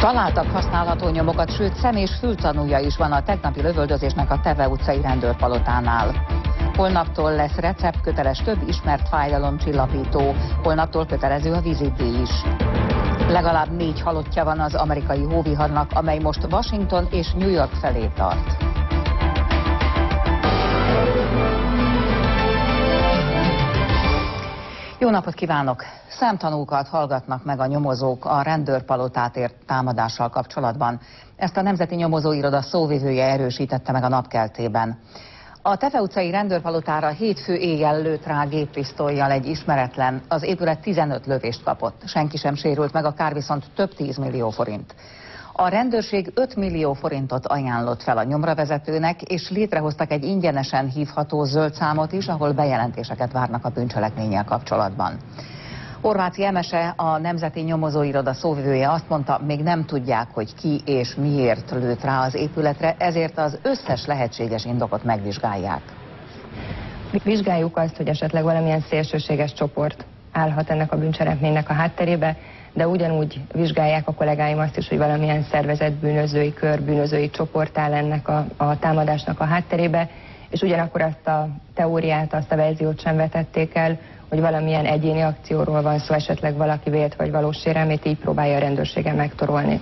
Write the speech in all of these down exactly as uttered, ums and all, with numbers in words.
Találtak használható nyomokat, sőt szem- és fültanúja is van a tegnapi lövöldözésnek a Teve utcai rendőrpalotánál. Holnaptól lesz receptköteles több ismert fájdalomcsillapító, holnaptól kötelező a vízidíj is. Legalább négy halottja van az amerikai hóviharnak, amely most Washington és New York felé tart. Jó napot kívánok! Szemtanúkat hallgatnak meg a nyomozók a rendőrpalotát ért támadással kapcsolatban. Ezt a Nemzeti Nyomozóiroda szóvivője erősítette meg a Napkeltében. A Teve utcai rendőrpalotára hétfő éjjel lőtt rá géppisztollyal egy ismeretlen, az épület tizenöt lövést kapott. Senki sem sérült meg, a kár viszont több tízmillió forint. A rendőrség öt millió forintot ajánlott fel a nyomravezetőnek, és létrehoztak egy ingyenesen hívható zöld számot is, ahol bejelentéseket várnak a bűncselekménnyel kapcsolatban. Horváth Jemese, a Nemzeti Nyomozóiroda szóvivője azt mondta, még nem tudják, hogy ki és miért lőtt rá az épületre, ezért az összes lehetséges indokot megvizsgálják. Vizsgáljuk azt, hogy esetleg valamilyen szélsőséges csoport állhat ennek a bűncselekménynek a hátterébe, de ugyanúgy vizsgálják a kollégáim azt is, hogy valamilyen szervezett bűnözői kör, bűnözői csoport áll ennek a, a támadásnak a hátterébe, és ugyanakkor azt a teóriát, azt a verziót sem vetették el, hogy valamilyen egyéni akcióról van szó, esetleg valaki vélt vagy valós sérelmét, így próbálja a rendőrségen megtorolni.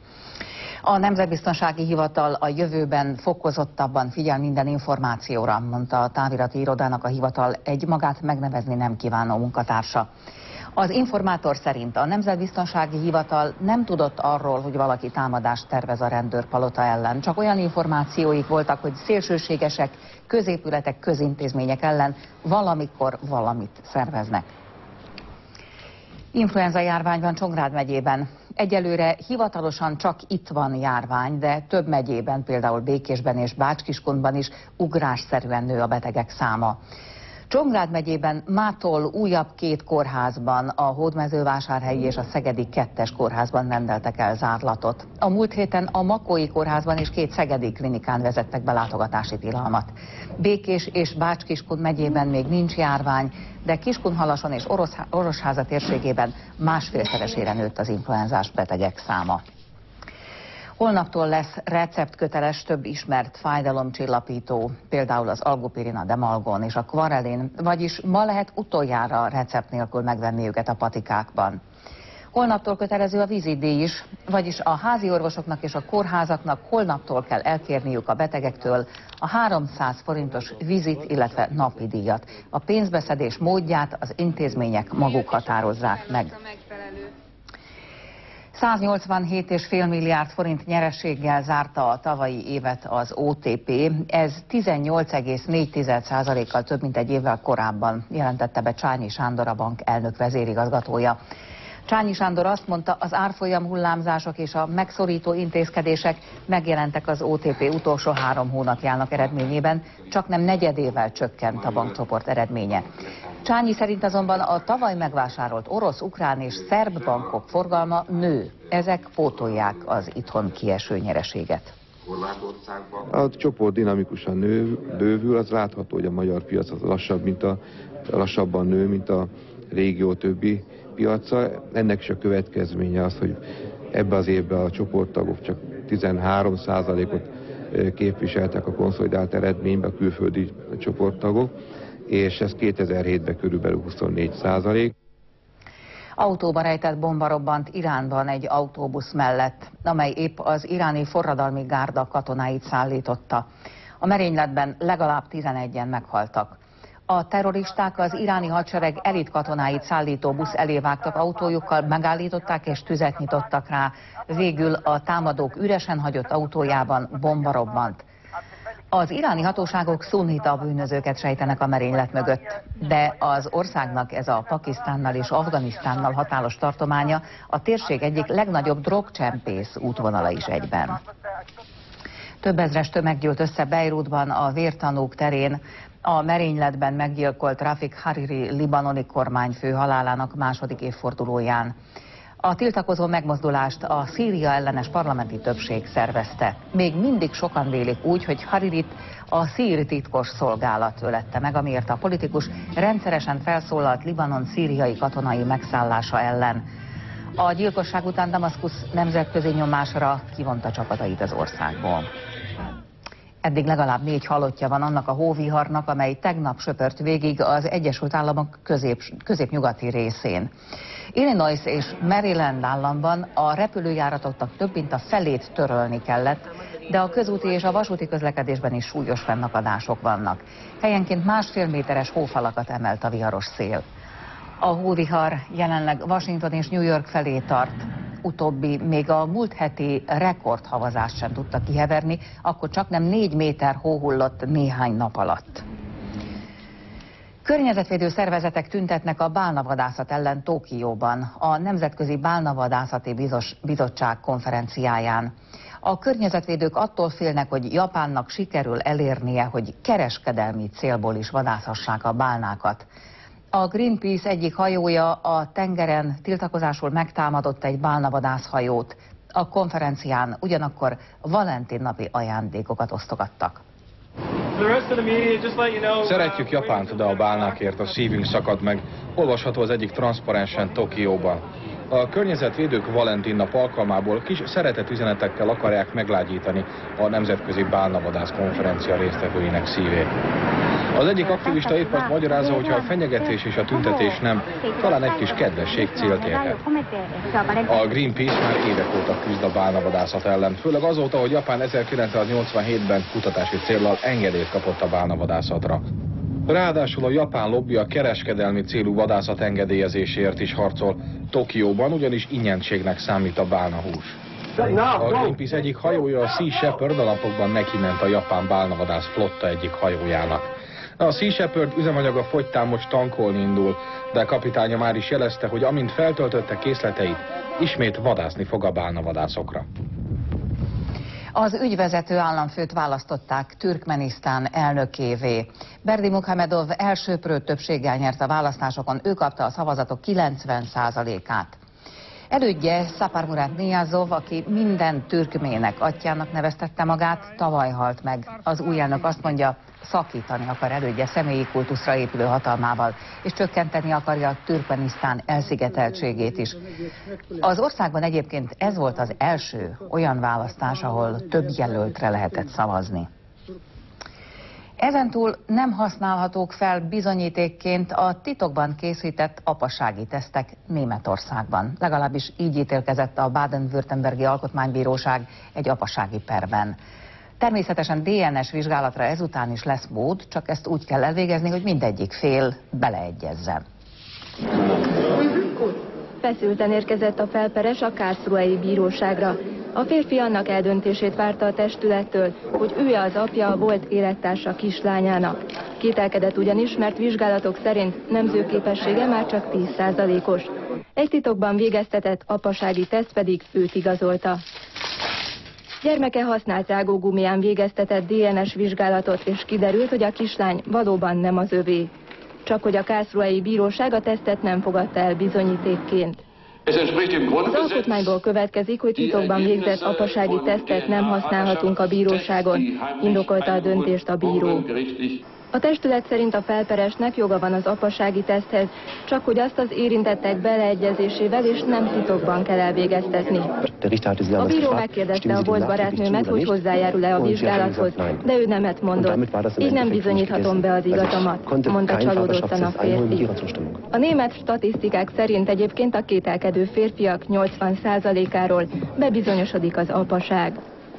A Nemzetbiztonsági Hivatal a jövőben fokozottabban figyel minden információra, mondta a távirati irodának a hivatal egy magát megnevezni nem kívánó munkatársa. Az informátor szerint a Nemzetbiztonsági Hivatal nem tudott arról, hogy valaki támadást tervez a rendőrpalota ellen. Csak olyan információik voltak, hogy szélsőségesek, középületek, közintézmények ellen valamikor valamit szerveznek. Influenza járvány van Csongrád megyében. Egyelőre hivatalosan csak itt van járvány, de több megyében, például Békésben és Bács-Kiskundban is ugrásszerűen nő a betegek száma. Csongrád megyében mától újabb két kórházban, a Hódmezővásárhelyi és a Szegedi kettes kórházban rendeltek el zárlatot. A múlt héten a Makói kórházban és két szegedi klinikán vezettek be látogatási tilalmat. Békés és Bács-Kiskun megyében még nincs járvány, de Kiskunhalason és Orosháza térségében másfélszeresére nőtt az influenzás betegek száma. Holnaptól lesz receptköteles több ismert fájdalomcsillapító, például az Algopirin, a Demalgon és a Quarelin, vagyis ma lehet utoljára recept nélkül megvenni őket a patikákban. Holnaptól kötelező a vízidíj is, vagyis a házi orvosoknak és a kórházaknak holnaptól kell elkérniük a betegektől a háromszáz forintos vizit, illetve napi díjat. A pénzbeszedés módját az intézmények maguk határozzák meg. száznyolcvanhét egész öt milliárd forint nyereséggel zárta a tavalyi évet az o té pé, ez tizennyolc egész négy százalékkal több, mint egy évvel korábban, jelentette be Csányi Sándor, a bank elnök vezérigazgatója. Csányi Sándor azt mondta, az árfolyam hullámzások és a megszorító intézkedések megjelentek az o té pé utolsó három hónapjának eredményében, csak nem negyedével csökkent a bankcsoport eredménye. Csányi szerint azonban a tavaly megvásárolt orosz, ukrán és szerb bankok forgalma nő. Ezek pótolják az itthon kieső nyereséget. A csoport dinamikusan nő, bővül, az látható, hogy a magyar piac az lassabb, mint a, lassabban nő, mint a régió többi piaca. Ennek is a következménye az, hogy ebbe az évben a csoporttagok csak tizenhárom százalékot képviseltek a konszolidált eredményben, a külföldi csoporttagok, és ez kétezer-hétben körülbelül huszonnégy százalék. Autóba rejtett bomba robbant Iránban egy autóbusz mellett, amely épp az iráni forradalmi gárda katonáit szállította. A merényletben legalább tizenegyen meghaltak. A terroristák az iráni hadsereg elit katonáit szállító busz elé vágtak autójukkal, megállították és tüzet nyitottak rá. Végül a támadók üresen hagyott autójában bomba robbant. Az iráni hatóságok szunnita bűnözőket sejtenek a merénylet mögött, de az országnak ez a Pakisztánnal és Afganisztánnal határos tartománya a térség egyik legnagyobb drogcsempész útvonala is egyben. Több ezres tömeg gyűlt össze Beirutban a vértanúk terén a merényletben meggyilkolt Rafik Hariri libanoni kormányfő halálának második évfordulóján. A tiltakozó megmozdulást a Szíria ellenes parlamenti többség szervezte. Még mindig sokan vélik úgy, hogy Haririt a szír titkos szolgálat ölette meg, amiért a politikus rendszeresen felszólalt Libanon szíriai katonai megszállása ellen. A gyilkosság után Damaszkusz nemzetközi nyomásra kivonta csapatait az országból. Eddig legalább négy halottja van annak a hóviharnak, amely tegnap söpört végig az Egyesült Államok közép, középnyugati részén. Illinois és Maryland államban a repülőjáratoknak több mint a felét törölni kellett, de a közúti és a vasúti közlekedésben is súlyos fennakadások vannak. Helyenként másfél méteres hófalakat emelt a viharos szél. A hóvihar jelenleg Washington és New York felé tart. Utóbbi még a múlt heti rekordhavazást sem tudta kiheverni, akkor csaknem négy méter hó hullott néhány nap alatt. Környezetvédő szervezetek tüntetnek a bálnavadászat ellen Tokióban, a Nemzetközi Bálnavadászati Bizos, Bizottság konferenciáján. A környezetvédők attól félnek, hogy Japánnak sikerül elérnie, hogy kereskedelmi célból is vadászhassák a bálnákat. A Greenpeace egyik hajója a tengeren tiltakozásul megtámadott egy bálnavadászhajót. A konferencián ugyanakkor Valentin napi ajándékokat osztogattak. Szeretjük Japánt, de a bálnákért a szívünk szakad meg. Olvasható az egyik transzparensen Tokióban. A környezetvédők Valentin nap alkalmából kis szeretetüzenetekkel akarják meglágyítani a Nemzetközi Bálnavadász konferencia résztvevőinek szívét. Az egyik aktivista épp azt magyarázza, hogy ha a fenyegetés és a tüntetés nem, talán egy kis kedvesség célt érhet. A Greenpeace már évek óta küzd a bálnavadászat ellen, főleg azóta, hogy Japán ezerkilencszáznyolcvanhétben kutatási céllal engedélyt kapott a bálnavadászatra. Ráadásul a japán lobby a kereskedelmi célú vadászat engedélyezéséért is harcol. Tokióban ugyanis ingyenségnek számít a bálnahús. A Greenpeace egyik hajója, a Sea Shepherd, a napokban neki ment a japán bálnavadász flotta egyik hajójának. A Sea Shepherd üzemanyaga fogytán most tankolni indul, de kapitánya már is jelezte, hogy amint feltöltötte készleteit, ismét vadászni fog a bálnavadászokra. Az ügyvezető államfőt választották Türkmenisztán elnökévé. Berdimuhamedov elsöprő többséggel nyert a választásokon, ő kapta a szavazatok kilencven százalékát. Elődje Saparmurat Niyazov, aki minden türkmének atyának neveztette magát, tavaly halt meg. Az új elnök azt mondja, szakítani akar elődje személyi kultuszra épülő hatalmával, és csökkenteni akarja a Türkmenisztán elszigeteltségét is. Az országban egyébként ez volt az első olyan választás, ahol több jelöltre lehetett szavazni. Ezentúl nem használhatók fel bizonyítékként a titokban készített apasági tesztek Németországban. Legalábbis így ítélkezett a Baden-Württembergi Alkotmánybíróság egy apasági perben. Természetesen dé en es vizsgálatra ezután is lesz mód, csak ezt úgy kell elvégezni, hogy mindegyik fél beleegyezzen. Feszülten érkezett a felperes a karlsruhei bíróságra. A férfi annak eldöntését várta a testülettől, hogy ő az apja a volt élettársa kislányának. Kételkedett ugyanis, mert vizsgálatok szerint nemzőképessége már csak tíz százalékos. Egy titokban végeztetett apasági teszt pedig őt igazolta. Gyermeke használt rágógumiján végeztetett dé en es vizsgálatot, és kiderült, hogy a kislány valóban nem az övé. Csak hogy a karlsruhei bíróság a tesztet nem fogadta el bizonyítékként. Az alkotmányból következik, hogy titokban végzett apasági tesztet nem használhatunk a bíróságon, indokolta a döntést a bíró. A testület szerint a felperesnek joga van az apasági teszthez, csak hogy azt az érintettek beleegyezésével és nem titokban kell elvégeztetni. A bíró megkérdezte a volt barátnőmet, hogy hozzájárul-e a vizsgálathoz, de ő nemet mondott. Így nem bizonyíthatom be az igazamat, mondta csalódottan a férfi. A német statisztikák szerint egyébként a kételkedő férfiak nyolcvan százalékáról bebizonyosodik az apaság.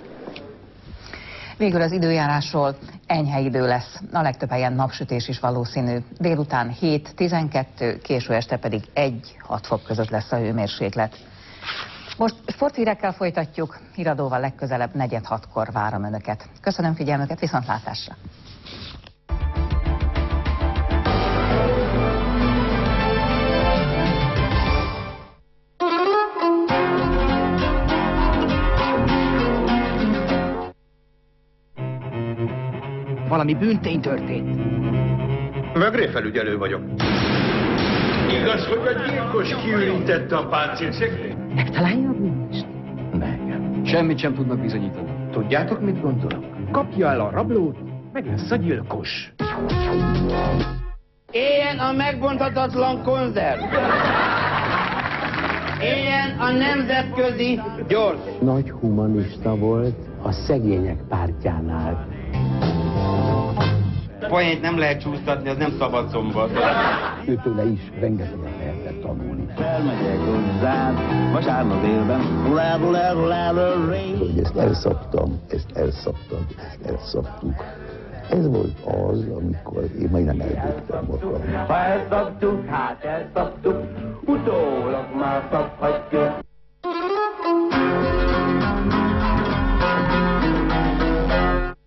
Végül az időjárásról: enyhe idő lesz, a legtöbb helyen napsütés is valószínű. Délután hét tizenkettő, késő este pedig egy-hat fok között lesz a hőmérséklet. Most sporthírekkel folytatjuk, híradóval legközelebb negyed hatkor várom Önöket. Köszönöm figyelmüket, viszontlátásra! Valami bűntény történt. Mögré felügyelő vagyok. Igaz, hogy a gyilkos kiürítette a páncélszekrét? Megtalálja a bűnöst? Meg. Semmit sem tudnak bizonyítani. Tudjátok, mit gondolok? Kapja el a rablót, meg lesz a gyilkos. Éljen a megbonthatatlan konzerv! Éljen a nemzetközi gyors! Nagy humanista volt a szegények pártjánál. Poént nem lehet csúsztatni, az nem szabad szombat. Őtőle is rengeteget lehetett tanulni. Felmegyek hozzád, vasárnap délben, hulá, hulá, hulá, hogy ezt elszaptam, ezt elszaptam, ezt elszaptuk. Ez volt az, amikor én majdnem eldögtem magam. Ha elszaptuk, hát elszaptuk, utólag már szaphatjuk.